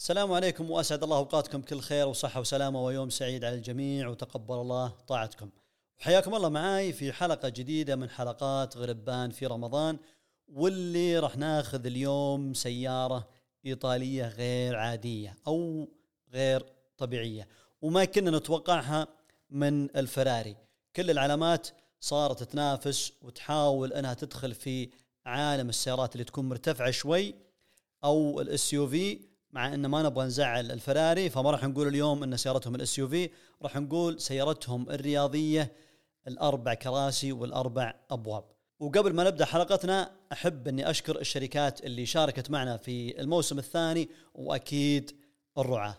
السلام عليكم وأسعد الله أوقاتكم كل خير وصحة وسلامة ويوم سعيد على الجميع وتقبل الله طاعتكم. وحياكم الله معاي في حلقة جديدة من حلقات غربان في رمضان، واللي راح ناخذ اليوم سيارة إيطالية غير عادية أو غير طبيعية وما كنا نتوقعها من الفراري. كل العلامات صارت تنافس وتحاول أنها تدخل في عالم السيارات اللي تكون مرتفعة شوي أو الاس يو في، مع أن ما نبغى نزعل الفراري فما راح نقول اليوم أن سيارتهم الاس يو في، راح نقول سيارتهم الرياضية الأربع كراسي والأربع أبواب. وقبل ما نبدأ حلقتنا أحب أني أشكر الشركات اللي شاركت معنا في الموسم الثاني، وأكيد الرعاة.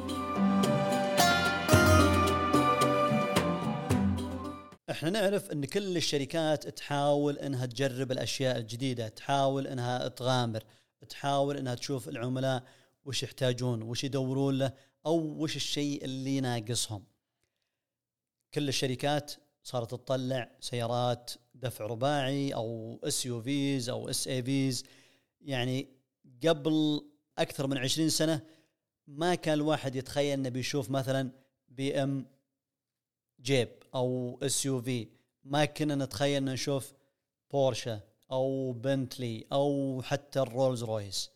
احنا نعرف ان كل الشركات تحاول انها تجرب الاشياء الجديدة، تحاول انها تغامر، تحاول انها تشوف العملاء وش يحتاجون وش يدورون له او وش الشيء اللي ناقصهم. كل الشركات صارت تطلع سيارات دفع رباعي او اس يو فيز او اس اي فيز. يعني قبل اكثر من 20 سنة ما كان الواحد يتخيل انه بيشوف مثلا بي ام جيب او اس يو في، ما كنا نتخيل ان نشوف بورشة او بنتلي او حتى الرولز رويس.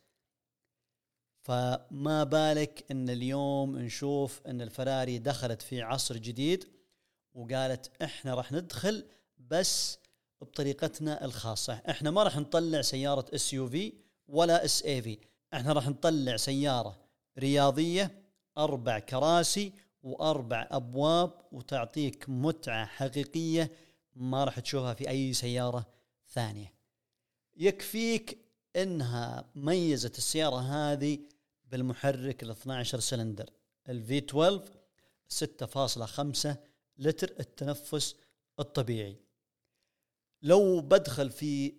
فما بالك ان اليوم نشوف ان الفراري دخلت في عصر جديد وقالت احنا راح ندخل بس بطريقتنا الخاصة. احنا ما راح نطلع سيارة اس يو في ولا اس اي في، احنا راح نطلع سيارة رياضية 4 كراسي و4 أبواب، وتعطيك متعة حقيقية ما راح تشوفها في أي سيارة ثانية. يكفيك إنها ميزت السيارة هذه بالمحرك 12 سلندر V12 6.5 لتر التنفس الطبيعي. لو بدخل في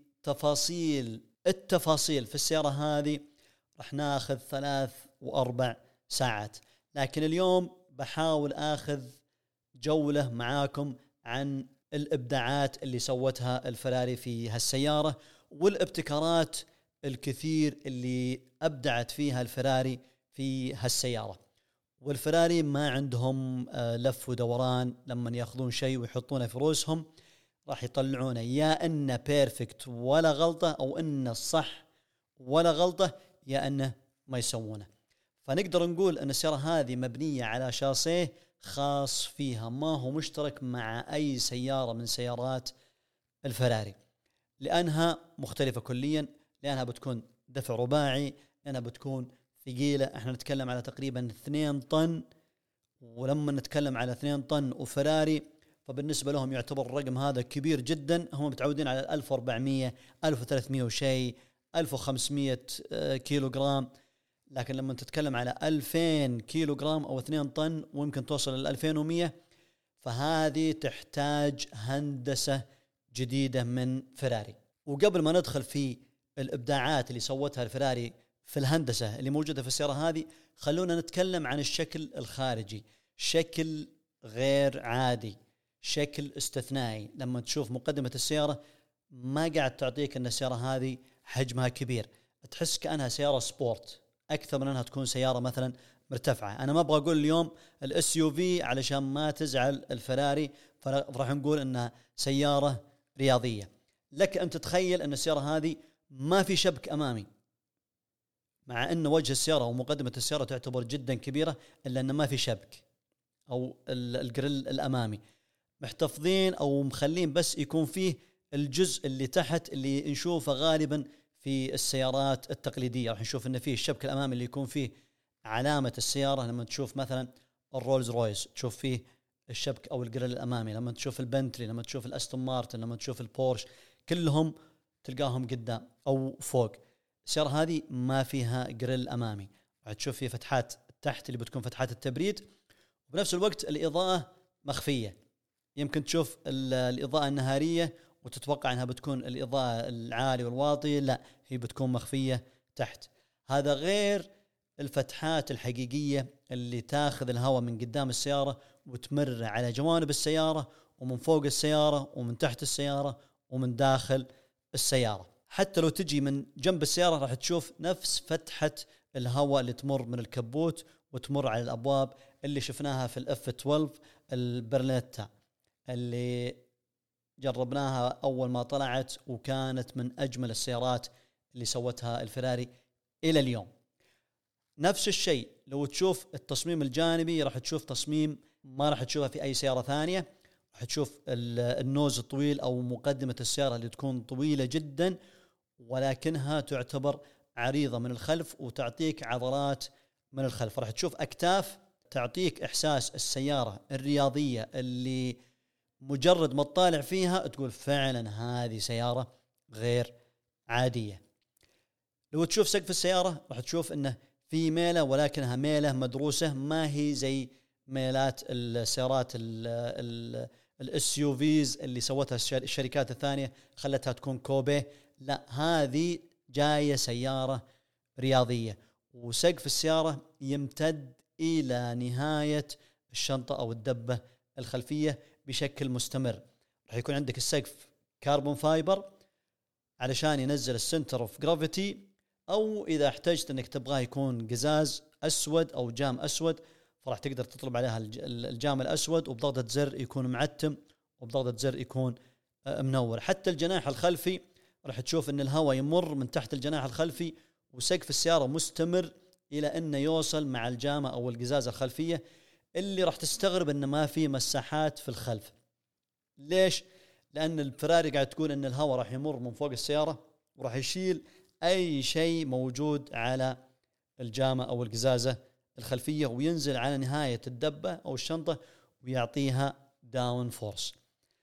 التفاصيل في السيارة هذه راح ناخذ 3 و4 ساعات، لكن اليوم بحاول آخذ جولة معاكم عن الإبداعات اللي سوتها الفراري في هالسيارة والابتكارات الكثير اللي أبدعت فيها الفراري في هالسيارة. والفراري ما عندهم لف ودوران، لما يأخذون شيء ويحطونه في رؤوسهم راح يطلعونه يا إنه بيرفكت ولا غلطة، أو إنه صح ولا غلطة، يا إنه ما يسوونه. فنقدر نقول أن السيارة هذه مبنية على شاسيه خاص فيها، ما هو مشترك مع أي سيارة من سيارات الفراري، لأنها مختلفة كليا، لأنها بتكون دفع رباعي، لأنها بتكون ثقيلة. احنا نتكلم على تقريبا 2 طن، ولما نتكلم على 2 طن وفراري فبالنسبة لهم يعتبر الرقم هذا كبير جدا. هم متعودين على 1400 1300 وشيء 1500 كيلوغرام، لكن لما تتكلم على 2000 كيلوغرام أو 2 طن ويمكن توصل ل 2100، فهذه تحتاج هندسة جديدة من فراري. وقبل ما ندخل في الإبداعات اللي سوتها الفراري في الهندسة اللي موجودة في السيارة هذه، خلونا نتكلم عن الشكل الخارجي. شكل غير عادي، شكل استثنائي. لما تشوف مقدمة السيارة ما قاعد تعطيك أن السيارة هذه حجمها كبير، تحس كأنها سيارة سبورت أكثر من أنها تكون سيارة مثلا مرتفعة. أنا ما أبغى أقول اليوم الاس يو في علشان ما تزعل الفراري، فراح نقول أنها سيارة رياضية. لك أن تتخيل أن السيارة هذه ما في شبك أمامي، مع أن وجه السيارة ومقدمة السيارة تعتبر جدا كبيرة، إلا أن ما في شبك أو الجريل الأمامي. محتفظين أو مخلين بس يكون فيه الجزء اللي تحت اللي نشوفه غالبا في السيارات التقليدية. راح نشوف أن فيه الشبك الأمامي اللي يكون فيه علامة السيارة. لما تشوف مثلا الرولز رويس تشوف فيه الشبك أو الجريل الأمامي، لما تشوف البنتلي، لما تشوف الأستون مارتن، لما تشوف البورش، كلهم تلقاهم قدام أو فوق. السيارة هذه ما فيها جريل أمامي، راح تشوف فيه فتحات تحت اللي بتكون فتحات التبريد، وبنفس الوقت الإضاءة مخفية. يمكن تشوف الإضاءة النهارية وتتوقع أنها بتكون الإضاءة العالي والواطي، لا، هي بتكون مخفية تحت. هذا غير الفتحات الحقيقية اللي تاخذ الهواء من قدام السيارة وتمر على جوانب السيارة ومن فوق السيارة ومن تحت السيارة ومن داخل السيارة. حتى لو تجي من جنب السيارة راح تشوف نفس فتحة الهواء اللي تمر من الكبوت وتمر على الأبواب اللي شفناها في الإف 12 البرليتا اللي جربناها أول ما طلعت، وكانت من أجمل السيارات اللي سوتها الفراري إلى اليوم. نفس الشيء لو تشوف التصميم الجانبي راح تشوف تصميم ما راح تشوفها في أي سيارة ثانية. راح تشوف النوز الطويل أو مقدمة السيارة اللي تكون طويلة جدا ولكنها تعتبر عريضة من الخلف وتعطيك عضلات من الخلف. راح تشوف أكتاف تعطيك إحساس السيارة الرياضية اللي مجرد ما تطالع فيها تقول فعلا هذه سيارة غير عادية. لو تشوف سقف السيارة راح تشوف انه في ميلة ولكنها ميلة مدروسة، ما هي زي ميلات السيارات الاس يو فيز اللي سوتها الشركات الثانية خلتها تكون كوبيه. لا، هذه جاية سيارة رياضية، وسقف السيارة يمتد إلى نهاية الشنطة أو الدبة الخلفية بشكل مستمر. راح يكون عندك السقف كاربون فايبر علشان ينزل السنتر اوف جرافيتي، أو إذا احتجت أنك تبغاه يكون قزاز أسود أو جام أسود فراح تقدر تطلب عليها الجام الأسود، وبضغطة زر يكون معتم وبضغطة زر يكون منور. حتى الجناح الخلفي راح تشوف أن الهواء يمر من تحت الجناح الخلفي، وسقف السيارة مستمر إلى أنه يوصل مع الجامة أو القزاز الخلفية اللي راح تستغرب أنه ما في مساحات في الخلف. ليش؟ لأن الفراري قاعد تقول أن الهواء راح يمر من فوق السيارة وراح يشيل أي شيء موجود على الجامة أو القزازة الخلفية وينزل على نهاية الدبة أو الشنطة ويعطيها داون فورس.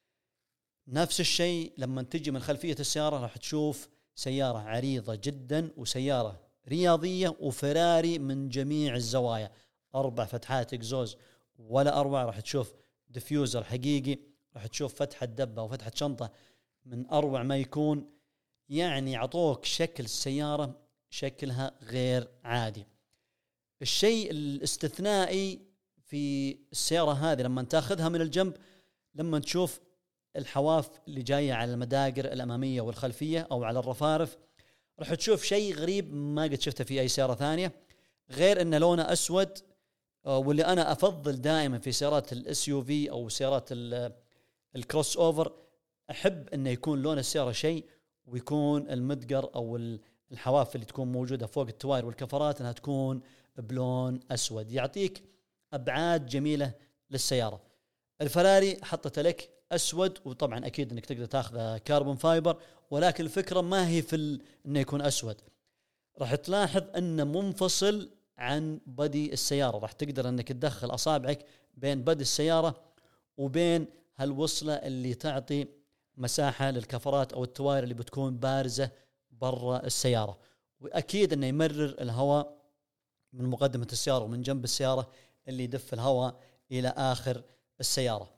نفس الشيء لما تجي من خلفية السيارة راح تشوف سيارة عريضة جدا وسيارة رياضية وفراري من جميع الزوايا. 4 فتحات إكزوز ولا أروع. راح تشوف ديفيوزر حقيقي، راح تشوف فتحة دبة وفتحة شنطة من أروع ما يكون. يعني عطوك شكل السيارة شكلها غير عادي. الشيء الاستثنائي في السيارة هذه لما تاخذها من الجنب، لما تشوف الحواف اللي جاية على المداقر الأمامية والخلفية أو على الرفارف، راح تشوف شيء غريب ما قد شفته في أي سيارة ثانية، غير أن لونه أسود. واللي أنا أفضل دائما في سيارات الاس يو في أو سيارات الكروس أوفر، أحب أنه يكون لون السيارة شيء، ويكون المدقر أو الحواف اللي تكون موجودة فوق التواير والكفرات أنها تكون بلون أسود، يعطيك أبعاد جميلة للسيارة. الفراري حطت لك أسود، وطبعا أكيد أنك تقدر تأخذ كاربون فايبر، ولكن الفكرة ما هي في أنه يكون أسود. راح تلاحظ أنه منفصل عن بدي السيارة، راح تقدر أنك تدخل أصابعك بين بدي السيارة وبين هالوصلة اللي تعطي مساحة للكفرات أو التواير اللي بتكون بارزة برا السيارة. وأكيد أنه يمرر الهواء من مقدمة السيارة ومن جنب السيارة اللي يدف الهواء إلى آخر السيارة.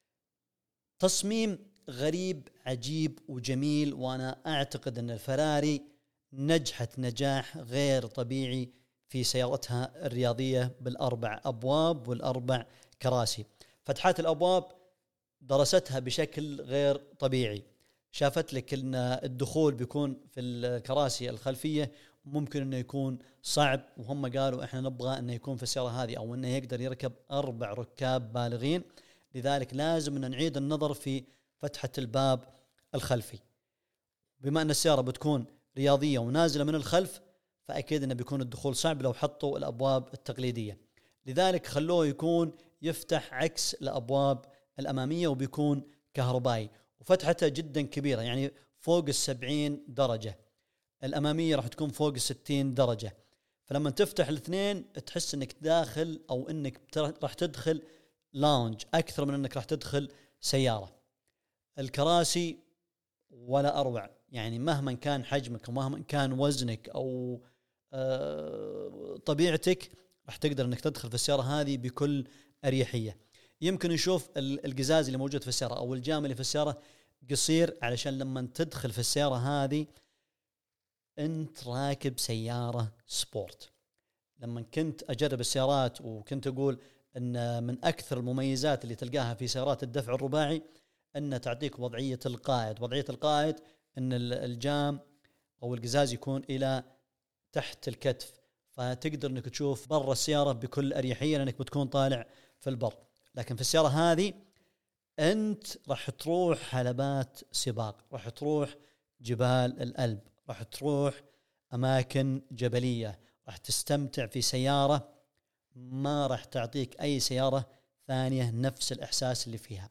تصميم غريب عجيب وجميل، وأنا أعتقد أن الفراري نجحت نجاح غير طبيعي في سيارتها الرياضية بالأربع أبواب والأربع كراسي. فتحات الأبواب درستها بشكل غير طبيعي، شافت لك أن الدخول بيكون في الكراسي الخلفية ممكن أنه يكون صعب، وهم قالوا إحنا نبغى أنه يكون في السيارة هذه أو أنه يقدر يركب 4 ركاب بالغين، لذلك لازم أن نعيد النظر في فتحة الباب الخلفي. بما أن السيارة بتكون رياضية ونازلة من الخلف، فأكيد أنه بيكون الدخول صعب لو حطوا الأبواب التقليدية، لذلك خلوه يكون يفتح عكس الأبواب الأمامية وبيكون كهربائي، وفتحته جدا كبيرة يعني فوق 70 درجة. الأمامية راح تكون فوق 60 درجة، فلما تفتح الاثنين تحس أنك داخل أو أنك راح تدخل لاونج أكثر من أنك راح تدخل سيارة. الكراسي ولا أروع، يعني مهما كان حجمك ومهما كان وزنك أو طبيعتك راح تقدر أنك تدخل في السيارة هذه بكل أريحية. يمكن نشوف القزاز اللي موجود في السيارة أو الجام اللي في السيارة قصير، علشان لما تدخل في السيارة هذه أنت راكب سيارة سبورت. لما كنت أجرب السيارات وكنت أقول أن من أكثر المميزات اللي تلقاها في سيارات الدفع الرباعي أن تعطيك وضعية القائد. وضعية القائد أن الجام أو القزاز يكون إلى تحت الكتف، فتقدر انك تشوف برا السيارة بكل اريحية لانك بتكون طالع في البر. لكن في السيارة هذه انت راح تروح حلبات سباق، راح تروح جبال الألب، راح تروح اماكن جبلية، راح تستمتع في سيارة ما راح تعطيك اي سيارة ثانية نفس الاحساس اللي فيها.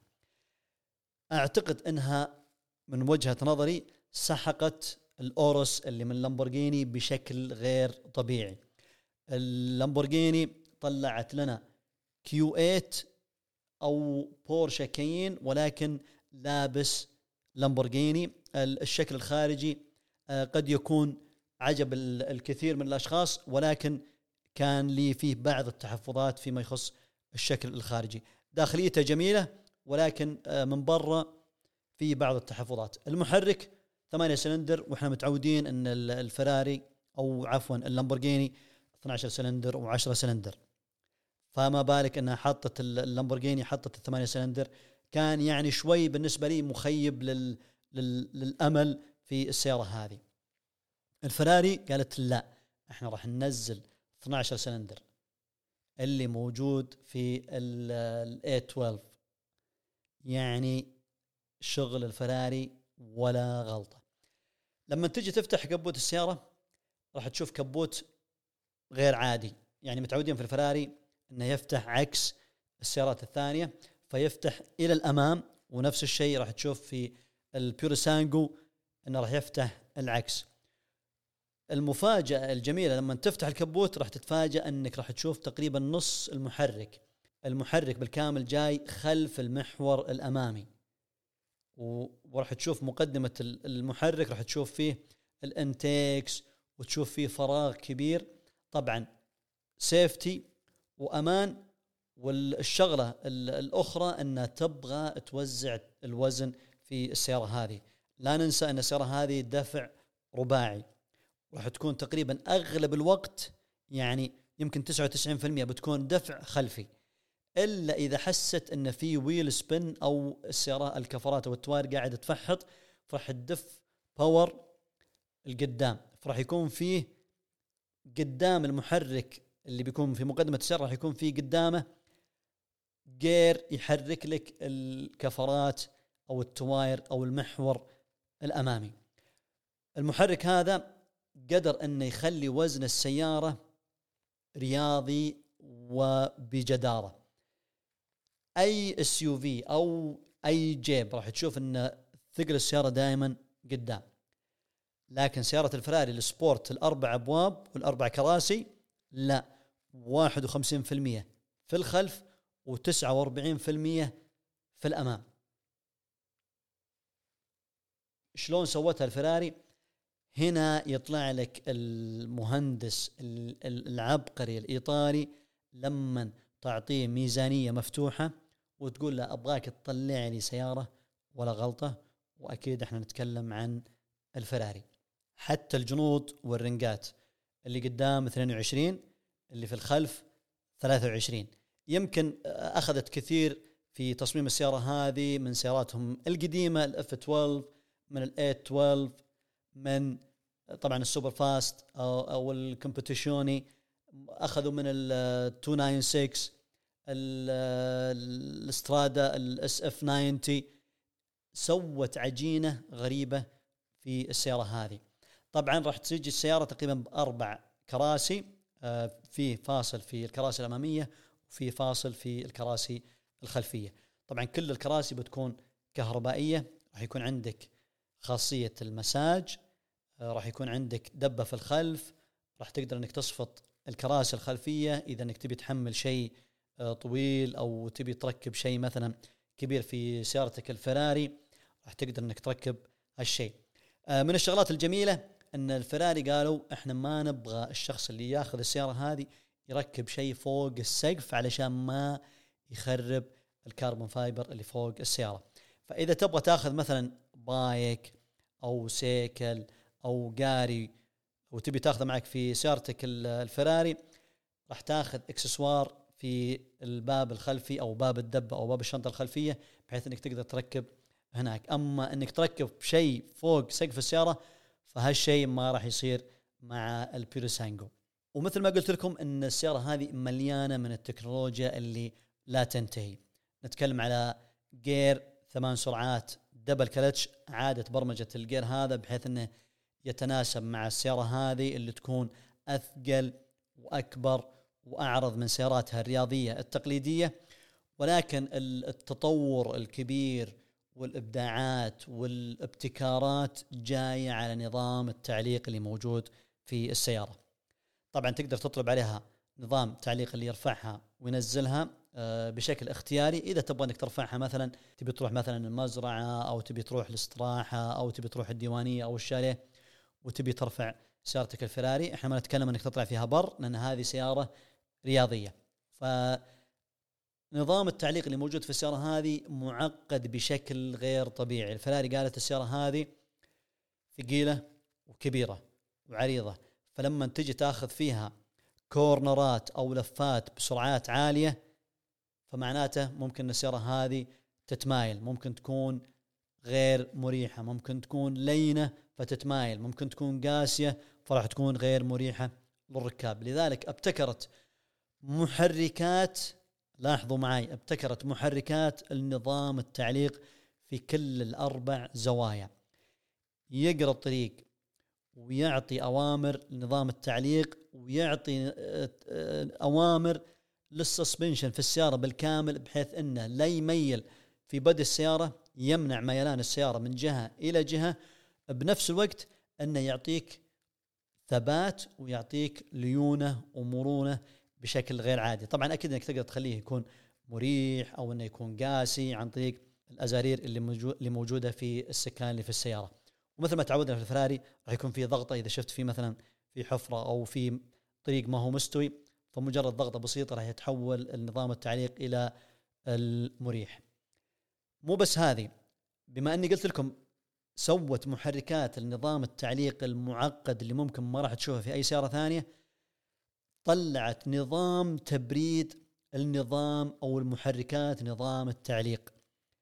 اعتقد انها من وجهة نظري سحقت الأوروس اللي من لامبورغيني بشكل غير طبيعي. اللامبورغيني طلعت لنا Q8 أو بورشا كاين ولكن لابس لامبورغيني. الشكل الخارجي قد يكون عجب الكثير من الأشخاص، ولكن كان لي فيه بعض التحفظات فيما يخص الشكل الخارجي. داخليته جميلة ولكن من برا في بعض التحفظات. المحرك 8 سلندر، وإحنا متعودين أن الفراري أو عفوا اللامبورغيني 12 سلندر و10 سلندر، فما بالك أنها حطت اللامبورغيني حطت 8 سلندر. كان يعني شوي بالنسبة لي مخيب للأمل في السيارة هذه. الفراري قالت لا، احنا راح ننزل 12 سلندر اللي موجود في ال A12. يعني شغل الفراري ولا غلطة. لما تجي تفتح كبوت السيارة راح تشوف كبوت غير عادي. يعني متعودين في الفراري انه يفتح عكس السيارات الثانية، فيفتح الى الامام، ونفس الشيء راح تشوف في البيورسانجو انه راح يفتح العكس. المفاجأة الجميلة لما تفتح الكبوت راح تتفاجأ انك راح تشوف تقريبا نص المحرك بالكامل جاي خلف المحور الامامي، وراح تشوف مقدمة المحرك راح تشوف فيه الانتيكس وتشوف فيه فراغ كبير. طبعا سيفتي وأمان. والشغلة الأخرى أن تبغى توزع الوزن في السيارة هذه. لا ننسى أن السيارة هذه دفع رباعي، راح تكون تقريبا أغلب الوقت يعني يمكن 99% بتكون دفع خلفي، إلا إذا حست أن في ويل سبين أو السيارة الكفرات أو التوار قاعدة تفحط، فراح تدف باور القدام، فراح يكون فيه قدام المحرك اللي بيكون في مقدمة السيارة راح يكون فيه قدامه جير يحرك لك الكفرات أو التواير أو المحور الأمامي. المحرك هذا قدر أنه يخلي وزن السيارة رياضي وبجدارة. أي SUV أو أي جيب راح تشوف أن ثقل السيارة دائما قدام، لكن سيارة الفراري السبورت 4 أبواب وال4 كراسي لا، 51% في الخلف و49% في الأمام. شلون سوتها الفراري؟ هنا يطلع لك المهندس العبقري الإيطالي لما تعطيه ميزانية مفتوحة وتقول له أبغاك تطلع لي سيارة ولا غلطة. وأكيد احنا نتكلم عن الفراري. حتى الجنوط والرنجات اللي قدام 22، اللي في الخلف 23. يمكن أخذت كثير في تصميم السيارة هذه من سياراتهم القديمة F12، من A12، من طبعا السوبر فاست أو الكومبيتيشوني، أخذوا من ال 296 الاسترادا SF90. سوت عجينة غريبة في السيارة هذه. طبعا راح تيجي السيارة تقريبا ب4 كراسي، في فاصل في الكراسي الأمامية وفي فاصل في الكراسي الخلفية. طبعا كل الكراسي بتكون كهربائية. راح يكون عندك خاصية المساج، راح يكون عندك دبة في الخلف، راح تقدر انك تصفط الكراسي الخلفية اذا انك تبي تحمل شيء طويل او تبي تركب شيء مثلا كبير في سيارتك الفراري، راح تقدر انك تركب هالشيء. من الشغلات الجميلة ان الفراري قالوا احنا ما نبغى الشخص اللي ياخذ السيارة هذه يركب شيء فوق السقف علشان ما يخرب الكربون فايبر اللي فوق السيارة. فإذا تبغى تاخذ مثلا بايك أو سيكل أو قاري وتبي تاخذه معك في سيارتك الفراري، راح تاخذ إكسسوار في الباب الخلفي أو باب الدبة أو باب الشنطة الخلفية بحيث أنك تقدر تركب هناك. أما أنك تركب شيء فوق سقف السيارة فهالشيء ما راح يصير مع البيورسانجو. ومثل ما قلت لكم ان السيارة هذه مليانة من التكنولوجيا اللي لا تنتهي. نتكلم على جير 8 سرعات، دبل كلتش، عادة برمجة الجير هذا بحيث انه يتناسب مع السيارة هذه اللي تكون اثقل واكبر واعرض من سياراتها الرياضية التقليدية. ولكن التطور الكبير والابداعات والابتكارات جاية على نظام التعليق اللي موجود في السيارة. طبعا تقدر تطلب عليها نظام تعليق اللي يرفعها وينزلها بشكل اختياري. إذا تبغى أنك ترفعها مثلا تبي تروح مثلا المزرعة أو تبي تروح الاستراحة أو تبي تروح الديوانية أو الشاليه وتبي ترفع سيارتك الفراري، احنا ما نتكلم أنك تطلع فيها بر لأن هذه سيارة رياضية. فنظام التعليق اللي موجود في السيارة هذه معقد بشكل غير طبيعي. الفراري قالت السيارة هذه ثقيلة وكبيرة وعريضة، فلما تجي تاخذ فيها كورنرات أو لفات بسرعات عالية فمعناته ممكن السيارة هذه تتمايل، ممكن تكون غير مريحة، ممكن تكون لينة فتتمايل، ممكن تكون قاسية فراح تكون غير مريحة للركاب. لذلك ابتكرت محركات، لاحظوا معي، ابتكرت محركات النظام التعليق في كل الأربع زوايا، يقرأ الطريق ويعطي أوامر لنظام التعليق ويعطي أوامر للسسبنشن في السيارة بالكامل، بحيث أنه لا يميل في بدء السيارة، يمنع ميلان السيارة من جهة إلى جهة، بنفس الوقت أنه يعطيك ثبات ويعطيك ليونة ومرونة بشكل غير عادي. طبعا أكيد أنك تقدر تخليه يكون مريح أو أنه يكون قاسي عن طريق الأزارير اللي موجودة في السكان اللي في السيارة. ومثل ما تعودنا في الفراري راح يكون في ضغطة، إذا شفت في مثلا في حفرة أو في طريق ما هو مستوي فمجرد ضغطة بسيطة راح يتحول النظام التعليق إلى المريح. مو بس هذه، بما أني قلت لكم سوت محركات النظام التعليق المعقد اللي ممكن ما راح تشوفه في أي سيارة ثانية، طلعت نظام تبريد النظام أو المحركات نظام التعليق.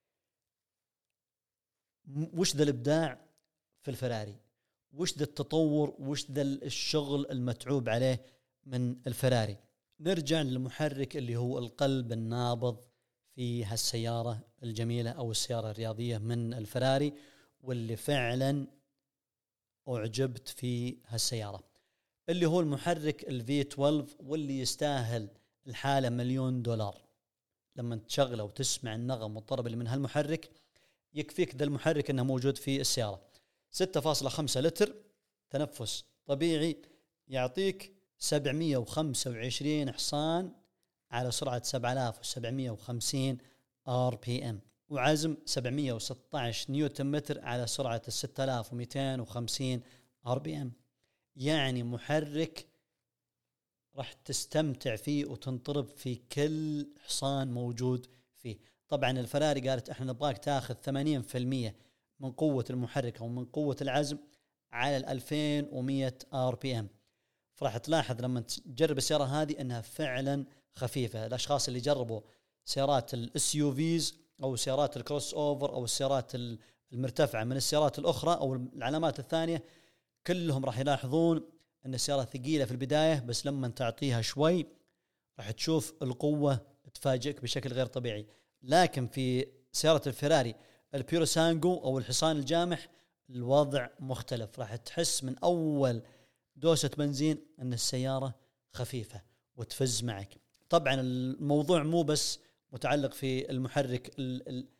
وش ذا الإبداع في الفراري، وش ذا التطور، وش ذا الشغل المتعوب عليه من الفراري. نرجع للمحرك اللي هو القلب النابض في هالسيارة الجميلة أو السيارة الرياضية من الفراري، واللي فعلا أعجبت في هالسيارة، اللي هو المحرك الV12، واللي يستاهل الحالة $1,000,000. لما تشغله وتسمع النغم والطرب اللي من هالمحرك يكفيك ذا المحرك أنه موجود في السيارة. 6.5 لتر تنفس طبيعي، يعطيك 725 حصان على سرعة 7750 RPM، وعزم 716 نيوتن متر على سرعة 6250 RPM. يعني محرك راح تستمتع فيه وتنطرب في كل حصان موجود فيه. طبعا الفراري قالت احنا نبغاك تاخذ 80% من قوة المحرك أو من قوة العزم على 2100 RPM. فراح تلاحظ لما تجرب السيارة هذه أنها فعلا خفيفة. الأشخاص اللي جربوا سيارات الSUVs أو سيارات الكروس أوفر أو السيارات المرتفعة من السيارات الأخرى أو العلامات الثانية، كلهم راح يلاحظون أن السيارة ثقيلة في البداية، بس لما تعطيها شوي راح تشوف القوة تفاجئك بشكل غير طبيعي. لكن في سيارة الفراري البيورسانجو أو الحصان الجامح الوضع مختلف، راح تحس من أول دوسة بنزين أن السيارة خفيفة وتفز معك. طبعا الموضوع مو بس متعلق في المحرك